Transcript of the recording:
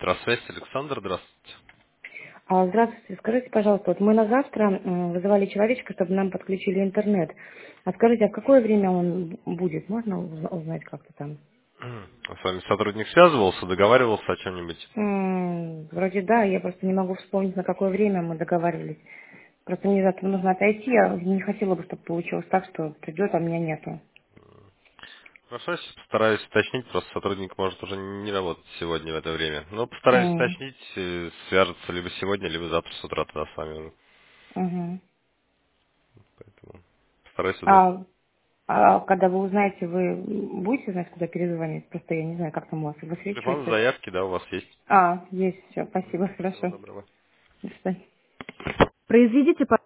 Просвязь, Александр, здравствуйте. Здравствуйте, скажите, пожалуйста, вот мы на завтра вызывали человечка, чтобы нам подключили интернет. А скажите, а в какое время он будет? Можно узнать как-то там? С вами сотрудник связывался, договаривался о чем-нибудь? Вроде да, я просто не могу вспомнить, на какое время мы договаривались. Просто мне завтра нужно отойти, я не хотела бы, чтобы получилось так, что придет, а меня нету. Хорошо, сейчас постараюсь уточнить, просто сотрудник может уже не работать сегодня в это время. Но постараюсь М, уточнить, свяжется либо сегодня, либо завтра с утра тогда с вами уже. мгм. Поэтому постараюсь узнать. А, а когда вы узнаете, вы будете знать, куда перезвонить? Просто я не знаю, как там у вас Телефон высвечивается. заявки, да, у вас есть. Есть все, спасибо, Всего хорошо. доброго. До свидания. Произведите,